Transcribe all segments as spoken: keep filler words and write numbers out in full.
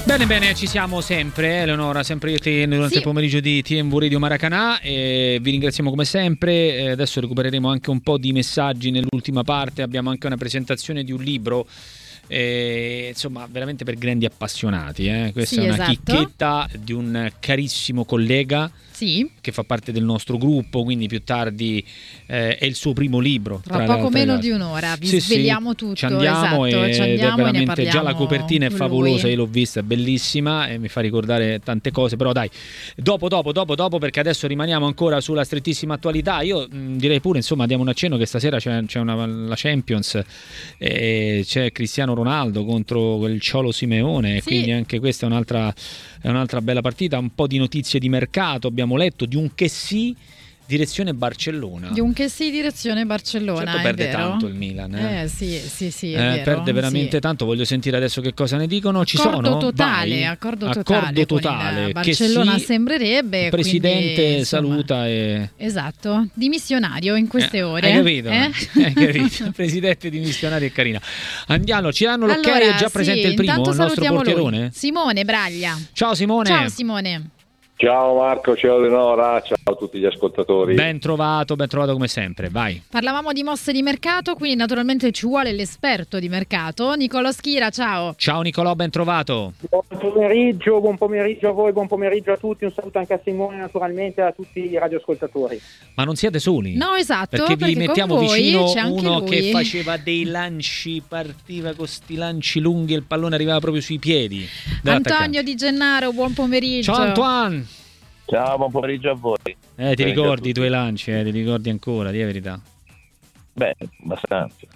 Bene, bene, ci siamo sempre, Eleonora, sempre io e te durante Sì. il pomeriggio di T M V Radio Maracanã, e vi ringraziamo come sempre. Eh, adesso recupereremo anche un po' di messaggi nell'ultima parte, abbiamo anche una presentazione di un libro, eh, insomma veramente per grandi appassionati, eh. Questa Sì, è una esatto. chicchetta di un carissimo collega Sì, che fa parte del nostro gruppo, quindi più tardi eh, è il suo primo libro. tra poco meno di un'ora vi Sì, svegliamo sì, tutto. ci andiamo, esatto, ed ci è andiamo e ne veramente parliamo già la copertina è con favolosa, lui. io l'ho vista, è bellissima e mi fa ricordare tante cose, però dai, dopo dopo dopo dopo perché adesso rimaniamo ancora sulla strettissima attualità. Io mh, direi pure, insomma, diamo un accenno che stasera c'è, c'è una, la Champions, e c'è Cristiano Ronaldo contro quel Cholo Simeone, e Sì. quindi anche questa è un'altra è un'altra bella partita. Un po' di notizie di mercato abbiamo letto, di un che sì direzione Barcellona. Di un che sì, direzione Barcellona. Certo, è perde vero? tanto il Milan, eh. Eh sì, sì, sì, è Eh, vero. perde veramente sì. tanto. Voglio sentire adesso che cosa ne dicono. Ci Accordo sono? totale, Vai. accordo Accordo totale, con totale, il che Barcellona sì, sembrerebbe. il presidente quindi, insomma, saluta e Esatto, dimissionario in queste Eh, ore. hai capito? Eh? Hai capito? Il presidente dimissionario è carina. Andiamo, ci danno l'ok, Allora, è già sì, presente il primo, intanto il nostro salutiamo lui. portierone. Simone Braglia. Ciao Simone. Ciao Simone. Ciao Marco, ciao Eleonora, ciao a tutti gli ascoltatori. Ben trovato, ben trovato come sempre, vai. Parlavamo di mosse di mercato, quindi naturalmente ci vuole l'esperto di mercato. Nicolò Schira, ciao. Ciao Nicolò, ben trovato. Buon pomeriggio, buon pomeriggio a voi, buon pomeriggio a tutti, un saluto anche a Simone naturalmente e a tutti i radioascoltatori. Ma non siete soli? No, esatto, Perché vi perché mettiamo con voi vicino c'è anche uno lui. che faceva dei lanci, partiva con sti lanci lunghi e il pallone arrivava proprio sui piedi dell'attaccante. Antonio Di Gennaro, buon pomeriggio. Ciao Antoine. Ciao, buon pomeriggio a voi. Eh, ti Pomeriggio a ricordi tutti. i tuoi lanci, eh, ti ricordi ancora, di verità. Beh, abbastanza.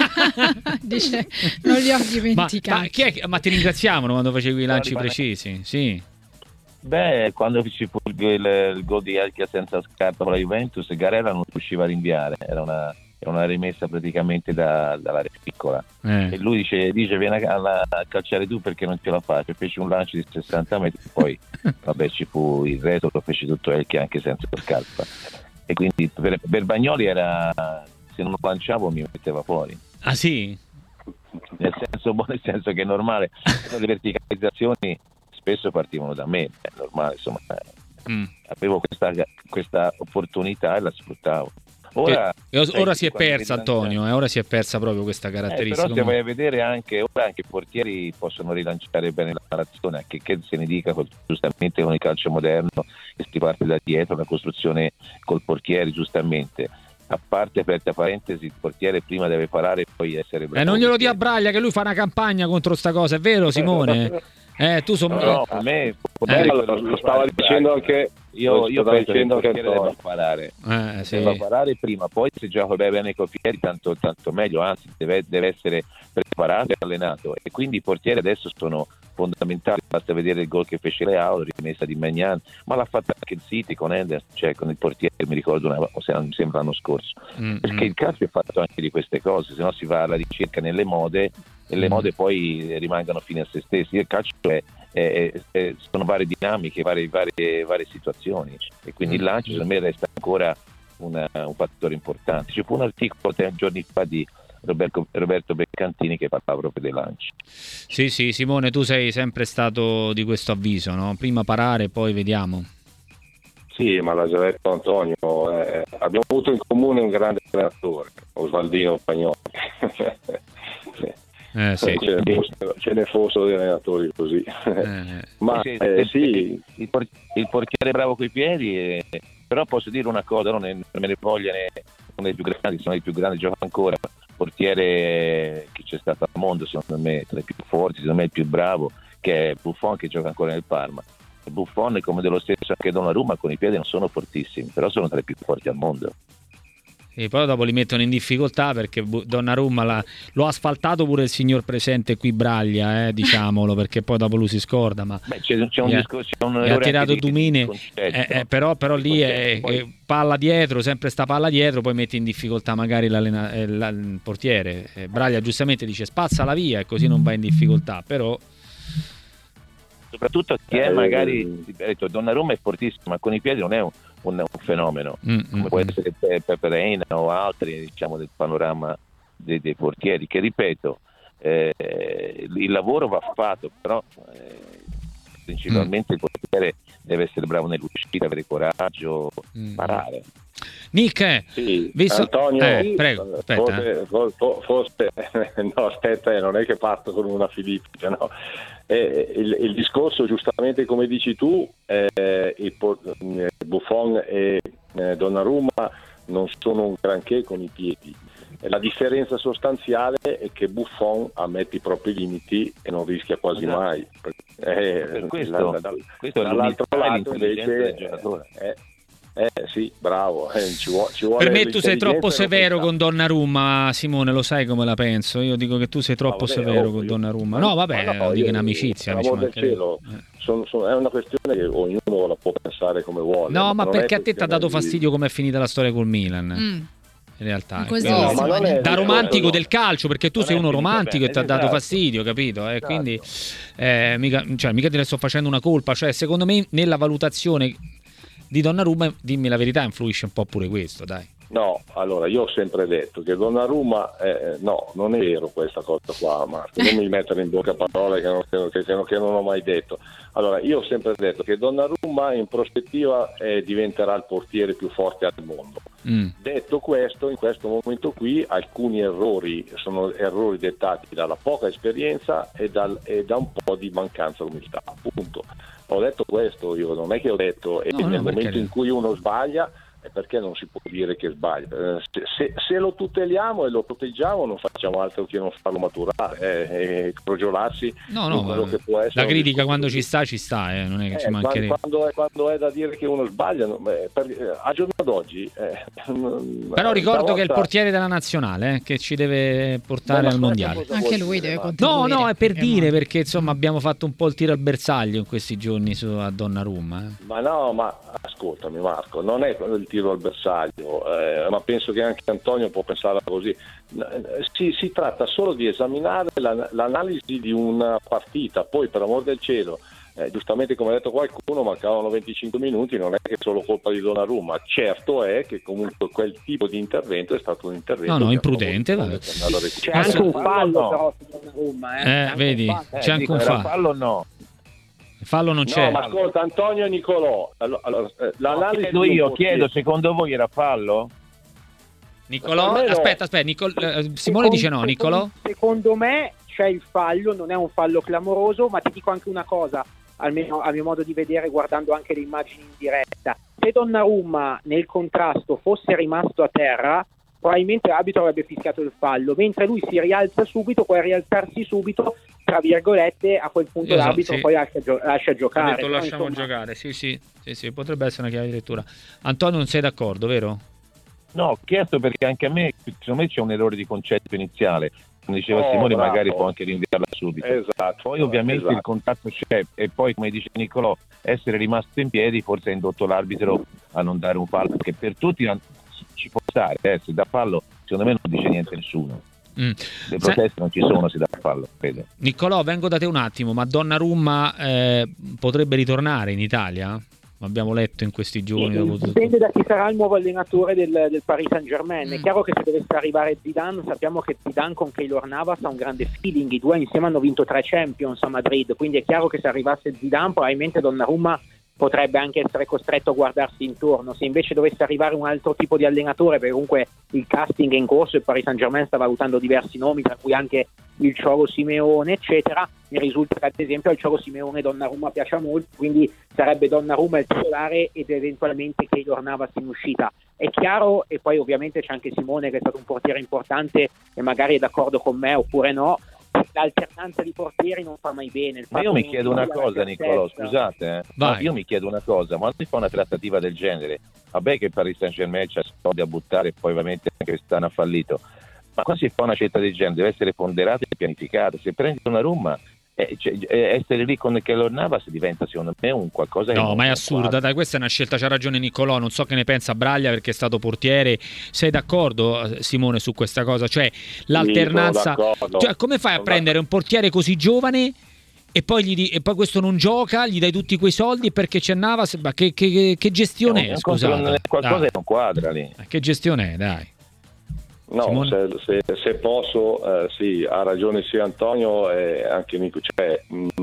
Dice, non li ho Ma, dimenticati. ma, chi è che- ma ti ringraziavano quando facevi i lanci rimane- precisi? Sì. Beh, quando ci fu il, il, il gol di Elchia senza scarpa con la Juventus, Garella non riusciva a rinviare, era una, era una rimessa praticamente da, dall'area piccola. Eh. E lui dice, dice vieni a, a calciare tu perché non ce la faccio. Fece un lancio di sessanta metri, poi vabbè ci fu il resto, lo fece tutto Elchia anche senza scarpa. E quindi per, per Bagnoli era, se non lo lanciavo mi metteva fuori. Ah sì? Nel senso, nel senso che è normale, le verticalizzazioni spesso partivano da me, è normale, insomma, eh, Mm. avevo questa, questa opportunità e la sfruttavo. Ora, E- e sai, ora si è quando persa vedi Antonio, eh, ora si è persa proprio questa Eh, caratteristica. però se vai a vedere anche ora anche i portieri possono rilanciare bene la narrazione, anche che se ne dica col- giustamente con il calcio moderno che si parte da dietro, la costruzione col portiere giustamente. A parte, aperta parentesi, il portiere prima deve parare e poi essere bravo. Eh, non glielo dia a Braglia che lui fa una campagna contro sta cosa, è vero Simone? Eh, tu sono... No, no, per me, Eh, Lo, lo stava dicendo anche io, lo io stava penso che il dicendo anche portiere debba Antonio. parare. Eh, sì. Deve parare prima, poi se gioca bene con i piedi tanto, tanto meglio, anzi deve, deve essere preparato e allenato, e quindi i portieri adesso sono fondamentali. Basta vedere il gol che fece Leao, rimessa di Magnan, ma l'ha fatta anche il City con Ender, cioè con il portiere, mi ricordo una, o se non mi sembra l'anno scorso, Mm, perché mm. il calcio è fatto anche di queste cose, se no si va alla ricerca nelle mode e le Mm. mode poi rimangono fine a se stessi. Il calcio è, è- è- sono varie dinamiche, varie, varie, varie situazioni, e quindi il lancio secondo me resta ancora una- un fattore importante. Ci fu un articolo tre giorni fa di Roberto, Roberto Beccantini che parlava proprio dei lanci. Sì, sì, Simone, tu sei sempre stato di questo avviso, no? Prima parare, poi vediamo. Sì, ma l'ha già detto Antonio, eh, abbiamo avuto in comune un grande allenatore, Osvaldino Pagnoli. Eh, sì. ce, ne fossero, ce ne fossero degli allenatori così. Eh, Ma Sì, eh, sì, sì, il, por- il portiere è bravo coi piedi, e- però posso dire una cosa, non, ne- non me ne voglia né uno dei più grandi, sono i più grandi, gioca ancora, portiere che c'è stato al mondo secondo me tra i più forti, secondo me il più bravo, che è Buffon, che gioca ancora nel Parma. Buffon, come dello stesso anche Donnarumma, con i piedi non sono fortissimi, però sono tra i più forti al mondo. E poi dopo li mettono in difficoltà perché Bu- Donnarumma l'ha, lo ha asfaltato pure il signor presente qui Braglia, eh, diciamolo, perché poi dopo lui si scorda, ma Beh, c'è, c'è un e ha- discorso, c'è un e ha errore tirato anche di- Dumine, di concetto, eh, eh, no? però, però Di lì è, concetto. Poi- è palla dietro, sempre sta palla dietro, poi metti in difficoltà magari l'allena- eh, la- il portiere. Eh, Braglia giustamente dice spazzala via e così non va in difficoltà, però soprattutto chi è Eh, magari, ti ho detto, Donnarumma è fortissimo, ma con i piedi non è un, un- un fenomeno, mm, come mm, può mm. essere Pe- Pepe Reina o altri, diciamo, del panorama dei, dei portieri, che ripeto, eh, il lavoro va fatto, però eh, principalmente mm. il portiere deve essere bravo nell'uscita, avere coraggio, mm. parare. Nick, sì, visto... Antonio, eh, prego, aspetta. Forse, forse no, aspetta, non è che parto con una filippica, no? Eh, il, il discorso, giustamente come dici tu, eh, il, Buffon e eh, Donnarumma non sono un granché con i piedi. La differenza sostanziale è che Buffon ammette i propri limiti e non rischia quasi esatto. mai. Eh, per questo, la, da, questo dall'altro lato invece del giocatore. Eh, Eh sì, bravo. Eh, ci vuole, ci vuole per me tu sei troppo severo con Donnarumma, Simone, lo sai come la penso. Io dico che tu sei troppo vabbè, severo con Donnarumma. No, vabbè, no, no, dico in amicizia. Per amor del cielo, sono, sono, è una questione che ognuno la può pensare come vuole. No, ma, ma perché a te ti ha dato di... fastidio come è finita la storia col Milan? Mm. In realtà così, no, ma non è, da romantico no. del calcio, perché tu non sei uno romantico bene, e ti ha dato esatto. fastidio, capito? Eh, esatto. Quindi eh, mica, cioè, mica te ne sto facendo una colpa. Cioè, secondo me nella valutazione di Donnarumma, dimmi la verità, influisce un po' pure questo, dai. No, allora io ho sempre detto che Donnarumma, eh, no, non è vero questa cosa qua, Marco, non mi mettere in bocca parole che non, che, che, che non ho mai detto. Allora, io ho sempre detto che Donnarumma in prospettiva eh, diventerà il portiere più forte al mondo. Mm. Detto questo, in questo momento qui alcuni errori sono errori dettati dalla poca esperienza e, dal, e da un po' di mancanza di umiltà, appunto. Ho detto questo io, non è che ho detto e no, nel no, momento perché... in cui uno sbaglia, perché non si può dire che sbaglia? Se, se, se lo tuteliamo e lo proteggiamo non facciamo altro che non farlo maturare eh, e crogiolarsi no, no, quello che può essere. La critica quando ci sta ci sta, eh, non è che eh, ci mancherebbe. Quando è, quando è da dire che uno sbaglia, eh, per, a giorno d'oggi eh, però ricordo volta... che è il portiere della nazionale eh, che ci deve portare no, al mondiale. Anche lui deve contribuire. No, no, è per dire, perché insomma abbiamo fatto un po' il tiro al bersaglio in questi giorni su a Donnarumma. Eh. Ma no, ma ascoltami Marco, non è il tiro al bersaglio, eh, ma penso che anche Antonio può pensarla così. Si, si tratta solo di esaminare la, l'analisi di una partita, poi per amor del cielo, eh, giustamente come ha detto qualcuno, mancavano venticinque minuti, non è che è solo colpa di Donnarumma, certo è che comunque quel tipo di intervento è stato un intervento no no imprudente, vabbè. C'è anche un fallo no. però su Donnarumma eh, eh vedi un c'è anche un fallo, fallo no fallo non c'è. No, ma ascolta Antonio e Nicolò, allora, allora, l'analisi chiedo io, chiedo, secondo voi era fallo? Nicolò, no. aspetta, aspetta, Nicol- Simone secondo, dice no, Nicolò? Secondo me c'è il fallo, non è un fallo clamoroso, ma ti dico anche una cosa, almeno a mio modo di vedere, guardando anche le immagini in diretta. Se Donnarumma nel contrasto fosse rimasto a terra, probabilmente l'arbitro avrebbe fischiato il fallo, mentre lui si rialza subito, poi a rialzarsi subito, tra virgolette, a quel punto esatto, l'arbitro sì. poi lascia, gio- lascia giocare. Ha detto, però, lasciamo insomma... giocare, sì, sì, sì, sì, potrebbe essere una chiave di lettura. Antonio, non sei d'accordo, vero? No, ho chiesto perché anche a me, secondo me c'è un errore di concetto iniziale. Come diceva oh, Simone, bravo. magari può anche rinviarla subito. Esatto. Poi ovviamente esatto. il contatto c'è e poi, come dice Nicolò, essere rimasto in piedi forse ha indotto l'arbitro a non dare un fallo, che per tutti ci può stare, eh, se da fallo secondo me non dice niente nessuno. Mm. Le proteste Se... non ci sono se da fallo, credo. Nicolò, vengo da te un attimo, ma Donnarumma eh, potrebbe ritornare in Italia? Abbiamo letto in questi giorni. Sì, dopo dipende da chi sarà il nuovo allenatore del, del Paris Saint-Germain. Mm. È chiaro che se dovesse arrivare Zidane, sappiamo che Zidane con Keylor Navas ha un grande feeling, i due insieme hanno vinto tre Champions a Madrid, quindi è chiaro che se arrivasse Zidane probabilmente Donnarumma potrebbe anche essere costretto a guardarsi intorno. Se invece dovesse arrivare un altro tipo di allenatore, perché comunque il casting è in corso e il Paris Saint-Germain sta valutando diversi nomi, tra cui anche il Cholo Simeone eccetera, mi risulta che ad esempio al Cholo Simeone Donnarumma piaccia molto, quindi sarebbe Donnarumma il titolare ed eventualmente Keylor Navas in uscita. È chiaro, e poi ovviamente c'è anche Simone che è stato un portiere importante e magari è d'accordo con me oppure no, l'alternanza di portieri non fa mai bene. Ma io mi chiedo una cosa, Nicolò, scusate, eh. ma io mi chiedo una cosa, quando si fa una trattativa del genere, vabbè che il Paris Saint-Germain c'ha soldi a buttare e poi ovviamente anche quest'anno ha fallito, ma quando si fa una scelta del genere deve essere ponderata e pianificata. Se prendi Donnarumma, eh, cioè, eh, essere lì con Keylor Navas diventa secondo me un qualcosa no ma è assurda, dai, questa è una scelta, c'ha ragione Nicolò, non so che ne pensa Braglia perché è stato portiere. Sei d'accordo Simone su questa cosa, cioè l'alternanza, cioè, come fai a prendere un portiere così giovane e poi, gli di- e poi questo non gioca, gli dai tutti quei soldi perché c'è Navas, ma che, che, che gestione è, scusate, qualcosa che non quadra lì, che gestione è, dai. No, se, se, se posso, eh, sì, ha ragione sia Antonio e anche Nico. Cioè,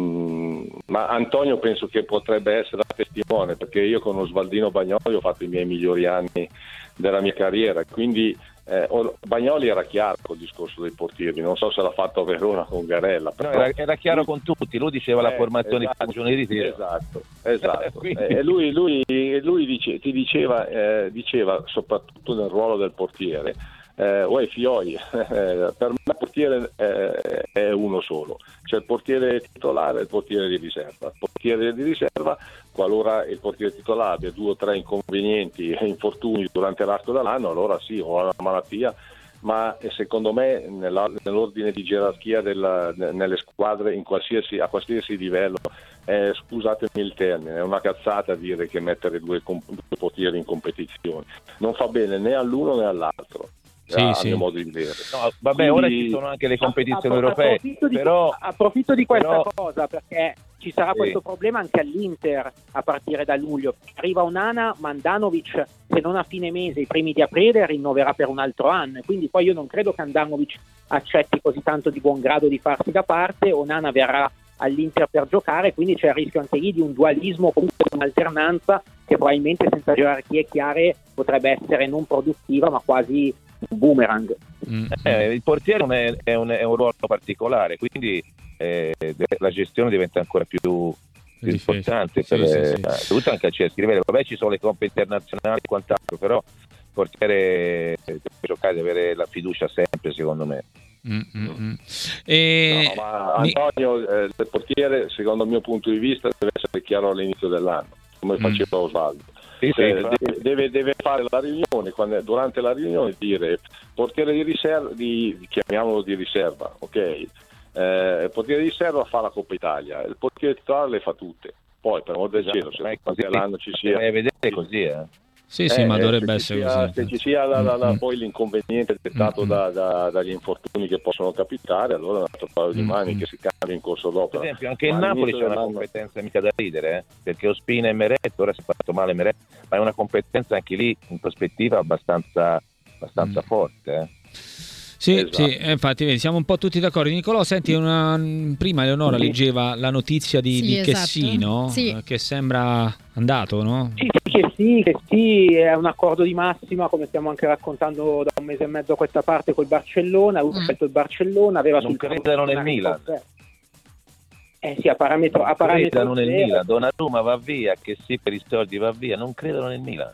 mh, ma Antonio penso che potrebbe essere la testimone, perché io con Osvaldino Bagnoli ho fatto i miei migliori anni della mia carriera, quindi eh, Bagnoli era chiaro col discorso dei portieri, non so se l'ha fatto a Verona con Garella, però no, era, era chiaro lui, con tutti, lui diceva eh, la formazione esatto, di stagione di tiro. Esatto, esatto. E lui, lui, lui dice, ti diceva, eh, diceva soprattutto nel ruolo del portiere, Eh, uè fioi, eh, per me il portiere eh, è uno solo, c'è il portiere titolare e il portiere di riserva. Il portiere di riserva, qualora il portiere titolare abbia due o tre inconvenienti e infortuni durante l'arco dell'anno, allora sì, o una malattia, ma secondo me nella, nell'ordine di gerarchia della, nelle squadre in qualsiasi, a qualsiasi livello, eh, scusatemi il termine, è una cazzata dire che mettere due, due portieri in competizione non fa bene né all'uno né all'altro. Sì, a sì. mio modo di vedere. No, vabbè, Quindi, ora ci sono anche le competizioni a, a, europee, approfitto di, però approfitto di questa però, cosa perché ci sarà sì. questo problema anche all'Inter a partire da luglio. Arriva Onana, Mandanovic se non a fine mese, i primi di aprile rinnoverà per un altro anno, quindi poi io non credo che Handanovic accetti così tanto di buon grado di farsi da parte. Onana verrà all'Inter per giocare, quindi c'è il rischio anche lì di un dualismo, comunque di un'alternanza che probabilmente senza gerarchie chiare potrebbe essere non produttiva ma quasi un boomerang. Mm. Eh, il portiere è, è, un, è un ruolo particolare, quindi eh, la gestione diventa ancora più, più importante, sì, per, sì, eh, sì. soprattutto anche a scrivere. Vabbè, ci sono le coppe internazionali e quant'altro, però il portiere deve giocare, deve avere la fiducia sempre, secondo me. Mm, mm, mm. E... No, ma Antonio, eh, il portiere, secondo il mio punto di vista, deve essere chiaro all'inizio dell'anno, come faceva mm. Osvaldo. Sì, sì, eh, deve, deve fare la riunione, quando, durante la riunione dire portiere di riserva, di, chiamiamolo di riserva, ok? Eh, il portiere di riserva fa la Coppa Italia, il portiere titolare le fa tutte. Poi per amor del cielo, se così l'anno ci sia, vai a vedere così, eh. Sì, sì, eh, ma dovrebbe se essere sia, così. se ci sia la, la, la, mm-hmm. poi l'inconveniente dettato mm-hmm. da, da, dagli infortuni che possono capitare, allora è un altro paio di mani mm-hmm. che si cambia in corso d'opera. Per esempio anche il Napoli c'è una competenza mica da ridere, eh? Perché Ospina e Meret, ora si è fatto male Meret, ma è una competenza anche lì in prospettiva abbastanza, abbastanza mm. forte, eh? Sì, esatto. sì, infatti vedi, siamo un po' tutti d'accordo. Nicolò, senti, una... prima Eleonora leggeva la notizia di, sì, di esatto. Chessino, sì. che sembra andato, no? Sì, che sì, che sì, è un accordo di massima, come stiamo anche raccontando da un mese e mezzo a questa parte col Barcellona. Lui ha mm. fatto il Barcellona, aveva non sul credono nel Milan. Eh sì, a parametro, a parametro credono nel Milan. Donnarumma va via, che sì, per i soldi va via, non credono nel Milan.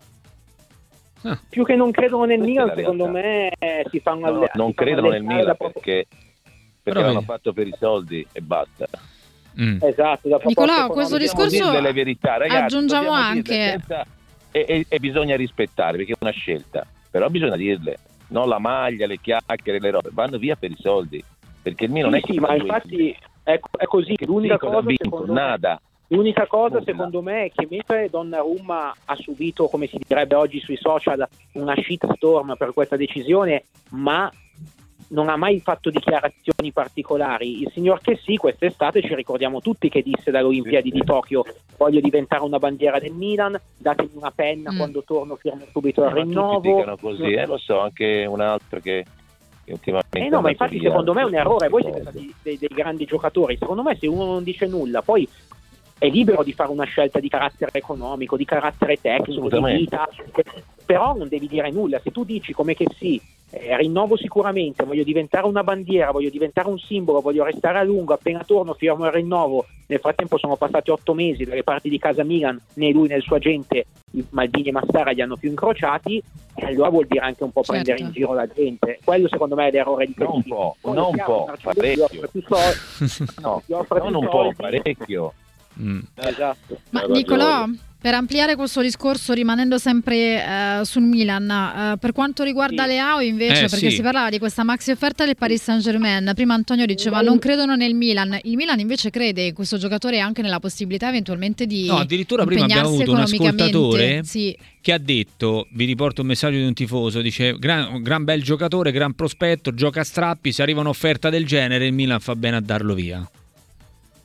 Ah. Più che non credono nel Questa Milan, secondo me eh, si fanno no, alle, non si fanno credono nel Milan proprio... perché, perché l'hanno fatto per i soldi e basta. Mm. Esatto, da Nicolò, questo dobbiamo discorso dire delle verità, ragazzi, aggiungiamo anche senza... e, e, e bisogna rispettare perché è una scelta, però bisogna dirle, no, la maglia, le chiacchiere, le robe vanno via per i soldi, perché il Milan sì, non è che sì, ma infatti è, è così, l'unica sì, cosa vinto, secondo nada. me L'unica cosa Nulla. secondo me è che mentre Donnarumma ha subito, come si direbbe oggi sui social, una shitstorm per questa decisione, ma non ha mai fatto dichiarazioni particolari, il signor Chessy quest'estate ci ricordiamo tutti che disse dalle Olimpiadi di Tokyo: voglio diventare una bandiera del Milan, datemi una penna, mm. quando torno firmo subito il eh, rinnovo. Tutti dicono così, eh, lo so, anche un altro che Eh no, ma infatti secondo me è un errore. Voi siete stati dei, dei grandi giocatori, secondo me se uno non dice nulla poi è libero di fare una scelta di carattere economico, di carattere tecnico, di vita, però non devi dire nulla. Se tu dici come che sì, eh, rinnovo sicuramente, voglio diventare una bandiera, voglio diventare un simbolo, voglio restare a lungo, appena torno firmo il rinnovo. Nel frattempo sono passati otto mesi dalle parti di casa Milan, né lui né il suo agente Maldini e Massara li hanno più incrociati, e allora vuol dire anche un po' certo. prendere in giro la gente. Quello secondo me è l'errore di non un po', Poi non un po', parecchio. No, non un po', parecchio. Mm. Esatto. Ma Nicolò, per ampliare questo discorso, rimanendo sempre eh, sul Milan, eh, per quanto riguarda sì. Leao invece, eh, perché sì. si parlava di questa maxi offerta del Paris Saint-Germain, prima Antonio diceva non credono nel Milan, il Milan invece crede in questo giocatore anche nella possibilità eventualmente di no, addirittura prima abbiamo avuto un ascoltatore sì. che ha detto, vi riporto un messaggio di un tifoso, dice gran, gran bel giocatore, gran prospetto, gioca a strappi, se arriva un'offerta del genere il Milan fa bene a darlo via.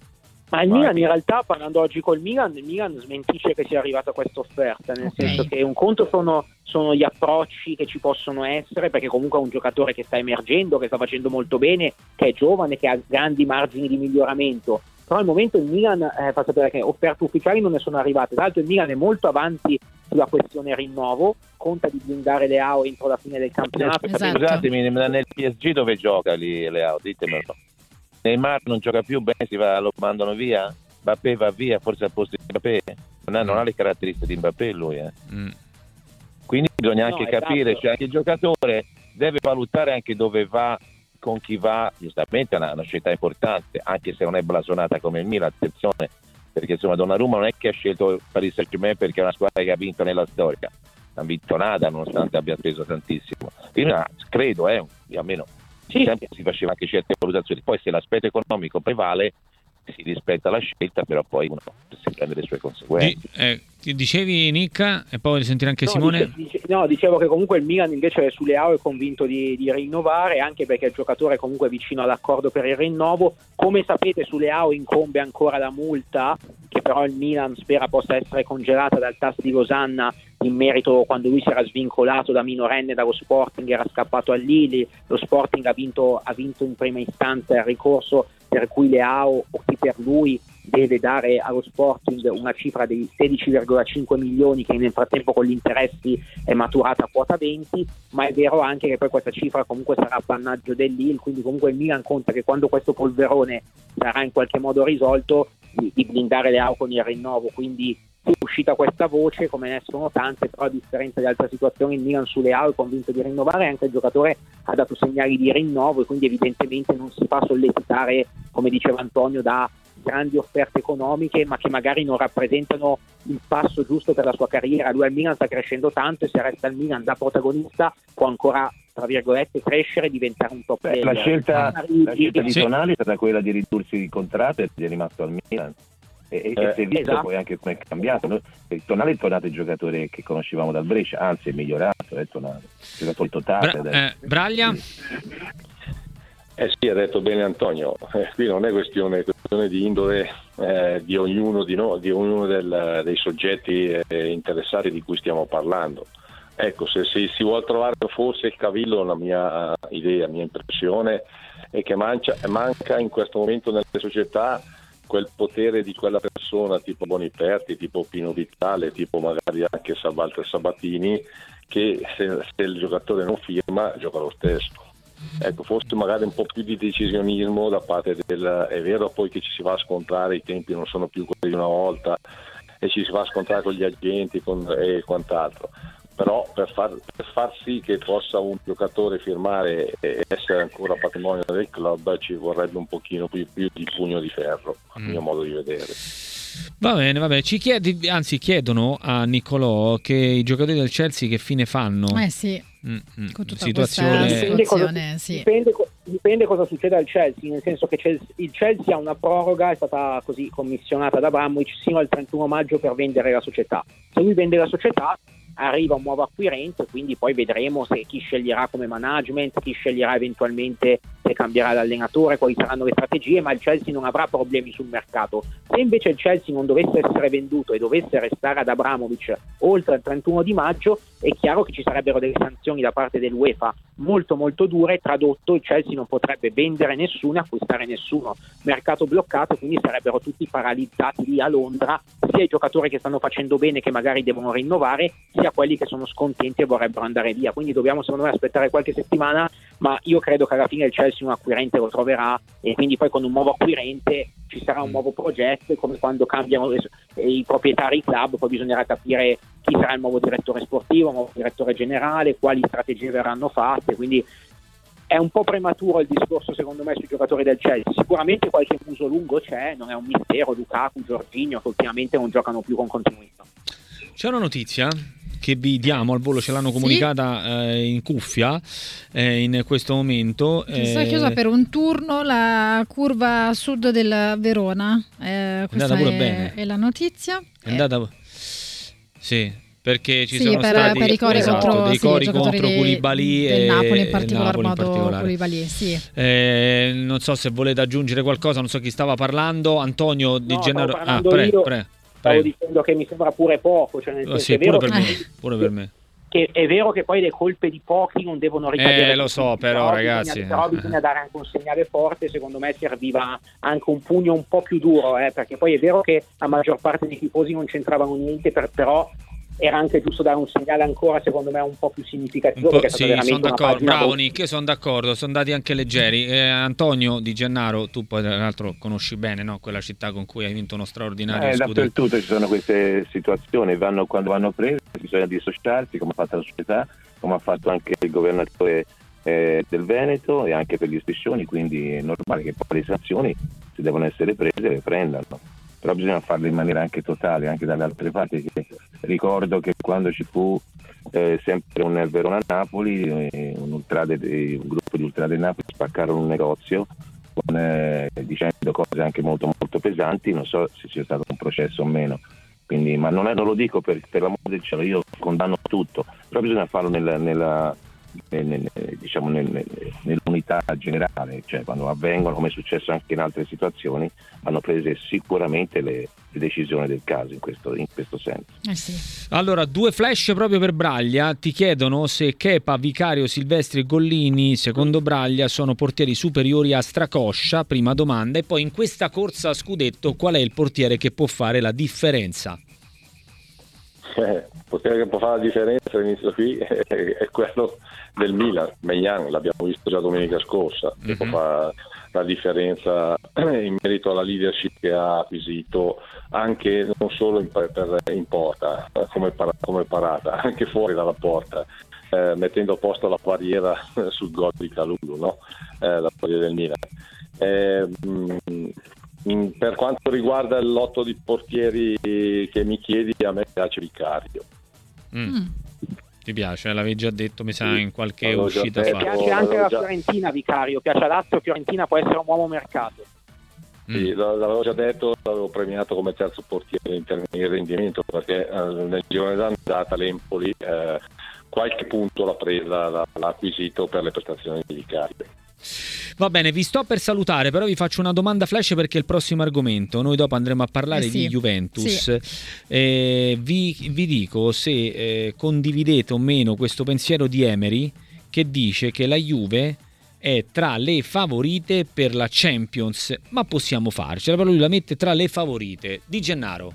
Ma il Vai. Milan in realtà, parlando oggi col Milan, il Milan smentisce che sia arrivata questa offerta, nel Okay. senso che un conto sono, sono gli approcci che ci possono essere, perché comunque è un giocatore che sta emergendo, che sta facendo molto bene, che è giovane, che ha grandi margini di miglioramento. Però al momento il Milan eh, fa sapere che offerte ufficiali non ne sono arrivate. Tra l'altro il Milan è molto avanti sulla questione rinnovo, conta di blindare Leao entro la fine del campionato. Esatto. Scusatemi, ma nel P S G dove gioca lì Leao? Ditemelo. Neymar non gioca più, Messi va, lo mandano via, Mbappé va via, forse al posto di Mbappé. Non ha, non ha le caratteristiche di Mbappé lui, eh. Mm. Quindi bisogna No, anche esatto. capire, cioè anche il giocatore deve valutare anche dove va, con chi va. Giustamente è una, una scelta importante, anche se non è blasonata come il Milan, attenzione, perché insomma Donnarumma non è che ha scelto il Paris Saint-Germain perché è una squadra che ha vinto nella storia, non ha vinto nada nonostante abbia speso tantissimo. Quindi no, credo, eh, almeno Sì, sempre si faceva anche certe valutazioni, poi se l'aspetto economico prevale si rispetta la scelta, però poi uno si prende le sue conseguenze. Di- eh, dicevi Nick, e poi risentire anche No, Simone. dice- dice- no, dicevo che comunque il Milan invece su Leao è convinto di, di rinnovare, anche perché il giocatore è comunque vicino all'accordo per il rinnovo. Come sapete su Leao incombe ancora la multa, che però il Milan spera possa essere congelata dal T A S di Losanna in merito quando lui si era svincolato da minorenne dallo Sporting, era scappato al Lille, lo Sporting ha vinto, ha vinto in prima istanza il ricorso per cui Leao o chi per lui deve dare allo Sporting una cifra di sedici virgola cinque milioni che nel frattempo con gli interessi è maturata a quota venti, ma è vero anche che poi questa cifra comunque sarà appannaggio del Lille, quindi comunque il Milan conta che quando questo polverone sarà in qualche modo risolto di, di blindare Leao con il rinnovo, quindi è uscita questa voce, come ne sono tante, però a differenza di altre situazioni il Milan su Leao è convinto di rinnovare, anche il giocatore ha dato segnali di rinnovo e quindi evidentemente non si fa sollecitare, come diceva Antonio, da grandi offerte economiche, ma che magari non rappresentano il passo giusto per la sua carriera. Lui al Milan sta crescendo tanto e se resta al Milan da protagonista può ancora, tra virgolette, crescere e diventare un top Beh, player. la scelta, la scelta di Sì. Tonali è stata quella di ridursi il contratto e è rimasto al Milan. E, e, e si è visto esatto. poi anche come è cambiato. No? Tonali è tornato il giocatore che conoscevamo dal Brescia, anzi è migliorato, è Tonali, giocatore totale. Bra- adesso. eh, Braglia? Eh sì, ha detto bene Antonio, eh, qui non è questione, è questione di indole eh, di ognuno, di, no, di ognuno del, dei soggetti eh, interessati di cui stiamo parlando. Ecco, se, se si vuole trovare forse il cavillo, la mia idea, la mia impressione è che manca, manca in questo momento nelle società quel potere di quella persona tipo Boniperti, tipo Pino Vitale, tipo magari anche Walter Sabatini, che se, se il giocatore non firma gioca lo stesso. Ecco, forse magari un po' più di decisionismo da parte del... È vero poi che ci si va a scontrare, i tempi non sono più quelli di una volta e ci si va a scontrare con gli agenti con, e quant'altro, però per far, per far sì che possa un giocatore firmare e essere ancora patrimonio del club ci vorrebbe un pochino più, più di pugno di ferro, a mio modo di vedere. Va bene, va bene. Ci chiedi, anzi chiedono a Nicolò che i giocatori del Chelsea che fine fanno. Eh sì, Mm, mm, con tutta situazione... questa Dipende cosa, situazione, sì. dipende, co- dipende cosa succede al Chelsea, nel senso che Chelsea, il Chelsea ha una proroga, è stata così commissionata da Abramovich sino al trentuno maggio per vendere la società. Se lui vende la società arriva un nuovo acquirente, quindi poi vedremo se chi sceglierà come management, chi sceglierà eventualmente se cambierà l'allenatore, quali saranno le strategie, ma il Chelsea non avrà problemi sul mercato. Se invece il Chelsea non dovesse essere venduto e dovesse restare ad Abramovich oltre il trentuno di maggio, è chiaro che ci sarebbero delle sanzioni da parte dell'UEFA molto molto dure. Tradotto, il Chelsea non potrebbe vendere nessuno e acquistare nessuno, mercato bloccato, quindi sarebbero tutti paralizzati lì a Londra, sia i giocatori che stanno facendo bene che magari devono rinnovare, sia quelli che sono scontenti e vorrebbero andare via. Quindi dobbiamo secondo me aspettare qualche settimana, ma io credo che alla fine il Chelsea un acquirente lo troverà e quindi poi con un nuovo acquirente ci sarà un nuovo progetto, come quando cambiano le, i proprietari club, poi bisognerà capire chi sarà il nuovo direttore sportivo, il nuovo direttore generale, quali strategie verranno fatte, quindi è un po' prematuro il discorso secondo me sui giocatori del Chelsea. Sicuramente qualche muso lungo c'è, non è un mistero, Lukaku, Jorginho, che ultimamente non giocano più con continuità. C'è una notizia che vi diamo al volo, ce l'hanno comunicata eh, in cuffia eh, in questo momento. Si sta chiusa per un turno la curva sud del Verona. Eh, questa andata pure è, bene. è la notizia. È andata... Sì, perché ci sì, sono per, stati per i cori esatto, contro, dei sì, cori contro di, Koulibaly del e Napoli in particolar Napoli in modo particolare. Koulibaly, sì. Eh, non so se volete aggiungere qualcosa, non so chi stava parlando. Antonio Di No, Gennaro. stavo Ah, parlando pre, io, pre, stavo prego. dicendo che mi sembra pure poco, cioè nel Oh, senso sì, è vero pure per che, me, pure per me. che è vero che poi le colpe di pochi non devono ricadere Eh, lo so, tutti, però, però ragazzi, bisogna, però eh. bisogna dare anche un segnale forte. Secondo me serviva anche un pugno un po' più duro, eh, perché poi è vero che la maggior parte dei tifosi non c'entravano niente, per, però era anche giusto dare un segnale ancora, secondo me, un po' più significativo. Un po', perché è stata sì, veramente sono una d'accordo. pagina Bravo brutta. Nick, io sono d'accordo, sono andati anche leggeri. Eh, Antonio Di Gennaro, tu poi tra l'altro conosci bene, no? Quella città con cui hai vinto uno straordinario Eh, scudetto. dappertutto ci sono queste situazioni, vanno, quando vanno prese bisogna dissociarsi, come ha fatto la società, come ha fatto anche il governatore eh, del Veneto e anche per gli striscioni, quindi è normale che poi le sanzioni, se devono essere prese, le prendano. Però bisogna farle in maniera anche totale, anche dalle altre parti. Che ricordo che quando ci fu eh, sempre un Verona-Napoli, eh, un, ultrade, un gruppo di ultrade del Napoli spaccarono un negozio con, eh, dicendo cose anche molto molto pesanti, non so se sia stato un processo o meno. Quindi, ma non, è, non lo dico per, per l'amore del cielo, io condanno tutto, però bisogna farlo nella, nella, nel, nel, diciamo nel, nell'unità generale, cioè quando avvengono, come è successo anche in altre situazioni, vanno prese sicuramente le, le decisioni del caso in questo, in questo senso. Eh sì. Allora, due flash proprio per Braglia. Ti chiedono se Kepa, Vicario, Silvestri e Gollini, secondo Braglia, sono portieri superiori a Stracoscia, prima domanda, e poi in questa corsa a scudetto qual è il portiere che può fare la differenza? Eh, il portiere che può fare la differenza all'inizio qui è, è quello del Milan, Maignan, l'abbiamo visto già domenica scorsa, che Mm-hmm. può fare la differenza in merito alla leadership che ha acquisito, anche non solo in, per, in porta come, par, come parata, anche fuori dalla porta, eh, mettendo a posto la barriera sul gol di Kalulu, no? eh, la barriera del Milan. Eh, mh, in, per quanto riguarda il lotto di portieri che mi chiedi, a me piace Vicario. Mm. Mm. Ti piace? L'avevi già detto, mi sa, in qualche L'avevo uscita già fa. detto. Piace anche la già... Fiorentina, Vicario, piace a Lazio, Fiorentina può essere un uomo mercato. Sì, l'avevo già detto, l'avevo premiato come terzo portiere in termini di rendimento, perché eh, nel girone d'andata l'Empoli eh, qualche punto l'ha presa, l'ha, l'ha acquisito per le prestazioni di Vicario. Va bene, vi sto per salutare, però vi faccio una domanda flash perché è il prossimo argomento. Noi dopo andremo a parlare eh sì, di Juventus. Sì. Eh, vi, vi dico se eh, condividete o meno questo pensiero di Emery, che dice che la Juve è tra le favorite per la Champions, ma possiamo farcela, però lui la mette tra le favorite. Di Gennaro.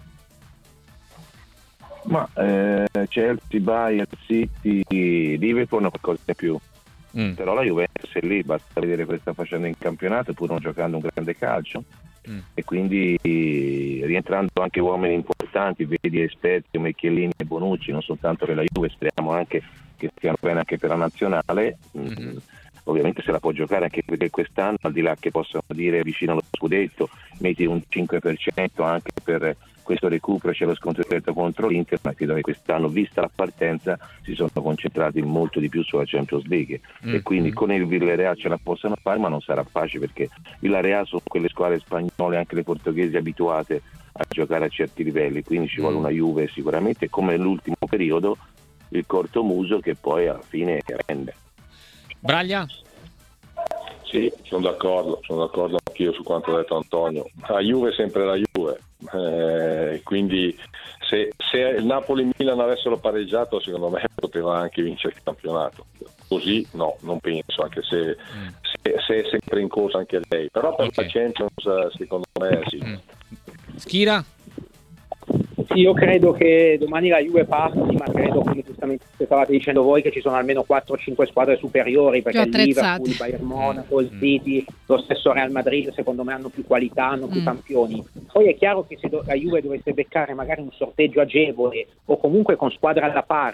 Ma eh, Chelsea, Bayern, City, Liverpool, qualcosa di più. Mm. Però la Juventus è lì, basta vedere cosa sta facendo in campionato, pur non giocando un grande calcio. Mm. E quindi rientrando anche uomini importanti, vedi esperti come Chiellini e Bonucci, non soltanto per la Juve, speriamo anche che stiano bene anche per la nazionale. Mm-hmm. Ovviamente se la può giocare anche per quest'anno, al di là che possano dire vicino allo scudetto, metti un cinque per cento anche per questo recupero, c'è lo scontro diretto contro l'Inter, ma credo che quest'anno, vista la partenza, si sono concentrati molto di più sulla Champions League mm-hmm. e quindi con il Villarreal ce la possono fare, ma non sarà facile, perché Villarreal sono quelle squadre spagnole, anche le portoghesi, abituate a giocare a certi livelli, quindi ci vuole una Juve sicuramente, come nell'ultimo periodo il cortomuso, che poi alla fine rende. Braglia? Sì, sono d'accordo, sono d'accordo anch'io su quanto ha detto Antonio. La Juve è sempre la Juve, eh, quindi se, se il Napoli-Milan avessero pareggiato, secondo me poteva anche vincere il campionato. Così no, non penso, anche se, mm. se, se è sempre in corsa anche lei. Però per okay. la Champions, secondo me sì. Mm. Schira? Sì, io credo che domani la Juve passi, ma credo, come giustamente stavate dicendo voi, che ci sono almeno quattro o cinque squadre superiori, perché il Liverpool, il Bayern Monaco, il City, lo stesso Real Madrid, secondo me hanno più qualità, hanno più mm. campioni. Poi è chiaro che se la Juve dovesse beccare magari un sorteggio agevole o comunque con squadra alla pari,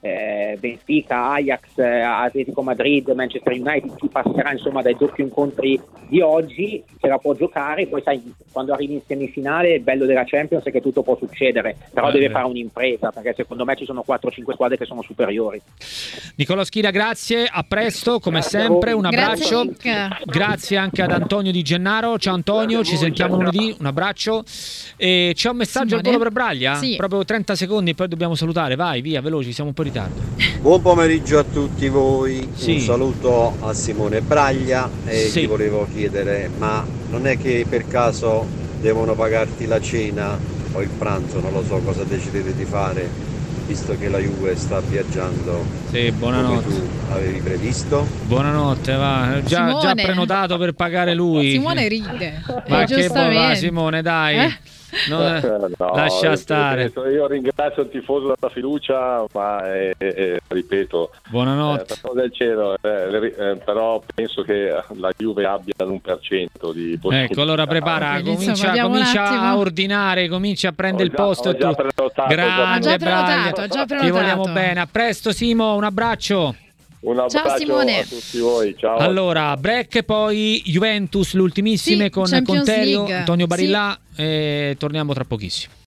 eh, Benfica, Ajax, eh, Atletico Madrid, Manchester United, chi passerà insomma dai doppi incontri di oggi se la può giocare. Poi sai, quando arrivi in semifinale il bello della Champions è che tutto può succedere, però eh, deve fare un'impresa, perché secondo me ci sono quattro cinque squadre che sono superiori. Nicolò Schira, grazie, a presto come grazie sempre, un abbraccio. Grazie, grazie anche ad Antonio Di Gennaro. Ciao Antonio, ci sentiamo lunedì, un abbraccio. E c'è un messaggio Simone al volo per Braglia? Sì. Proprio trenta secondi e poi dobbiamo salutare, vai via, veloci, siamo un po' in ritardo. Buon pomeriggio a tutti voi, sì. Un saluto a Simone Braglia e sì. Ti volevo chiedere, ma non è che per caso devono pagarti la cena o il pranzo, non lo so cosa decidete di fare, visto che la Juve sta viaggiando? Sì, buonanotte. Come tu avevi previsto? Buonanotte, va. Già, già prenotato per pagare lui. Simone ride. Ma eh, che va, Simone, dai. Eh? Non, no, lascia stare. Ripeto, io ringrazio il tifoso della fiducia, ma eh, eh, ripeto, buonanotte. Eh, del cielo, eh, eh, però penso che la Juve abbia l'uno per cento di possibilità. Ecco, allora prepara, comincia, comincia a ordinare, comincia a prendere il posto. Ho già e tu... prenotato, grande, già prenotato, ho già prenotato. Ti vogliamo bene. A presto, Simo, un abbraccio. Un abbraccio ciao Simone. A tutti voi, ciao. Allora, break, poi Juventus, le ultimissime sì, con Champions Conterio, League. Antonio Barilla, sì. E torniamo tra pochissimo.